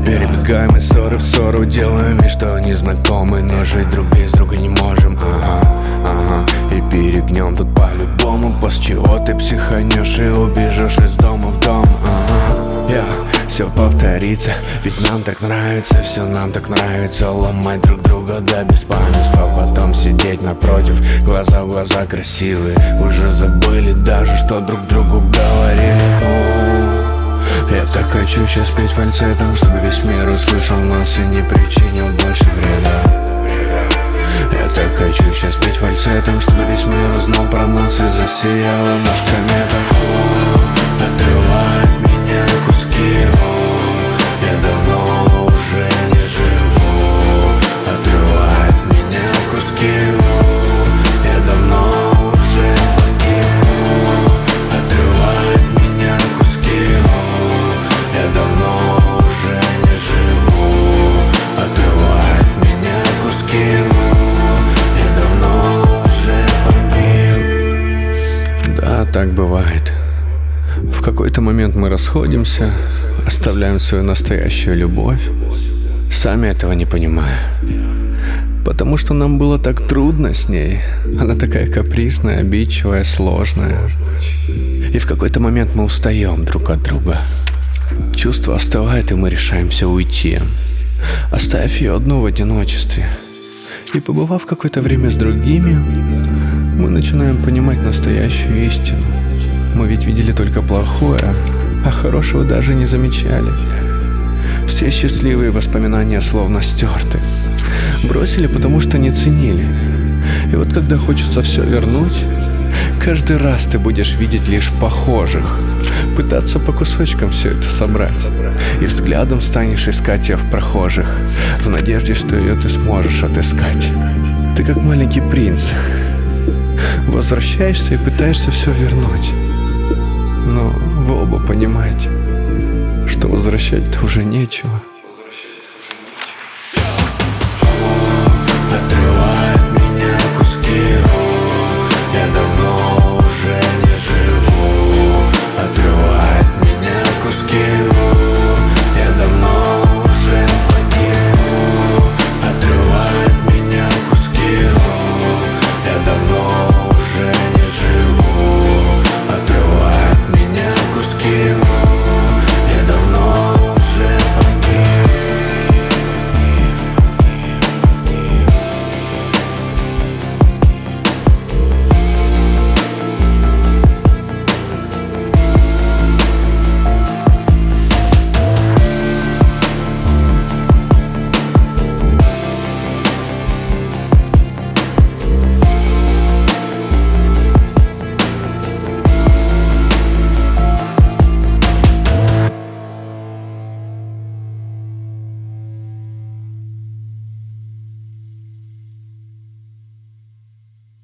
Перебегаем из ссоры в ссору, делаем вид, что не знакомы, но жить друг без друга не можем. И перегнем тут по-любому, после чего ты психанешь и убежишь из дома в дом. Все повторится, ведь нам так нравится, все нам так нравится. Ломать друг друга до беспамятства, потом сидеть напротив, глаза в глаза красивые. Уже забыли даже, что друг другу говорили. Я так хочу сейчас петь фальцетом, чтобы весь мир услышал нас и не причинил больше вреда. Я так хочу сейчас петь фальцетом, чтобы весь мир узнал про нас и засияла наш комета. Отрывает меня на куски, я давно уже не живу. Отрывает меня на куски, я давно уже погиб. Отрывает меня на куски, я давно уже не живу. Отрывает меня на куски, я давно уже погиб. Да, так бывает. В какой-то момент мы расходимся, оставляем свою настоящую любовь, сами этого не понимая. Потому что нам было так трудно с ней. Она такая капризная, обидчивая, сложная. И в какой-то момент мы устаем друг от друга. Чувство остывает, и мы решаемся уйти, оставив ее одну в одиночестве. И побывав какое-то время с другими, мы начинаем понимать настоящую истину. Мы ведь видели только плохое, а хорошего даже не замечали. Все счастливые воспоминания словно стерты. Бросили, потому что не ценили. И вот когда хочется все вернуть, каждый раз ты будешь видеть лишь похожих, пытаться по кусочкам все это собрать. И взглядом станешь искать ее в прохожих, в надежде, что ее ты сможешь отыскать. Ты как маленький принц, возвращаешься и пытаешься все вернуть. Но вы оба понимаете, что возвращать-то уже нечего. Отрывает меня на куски.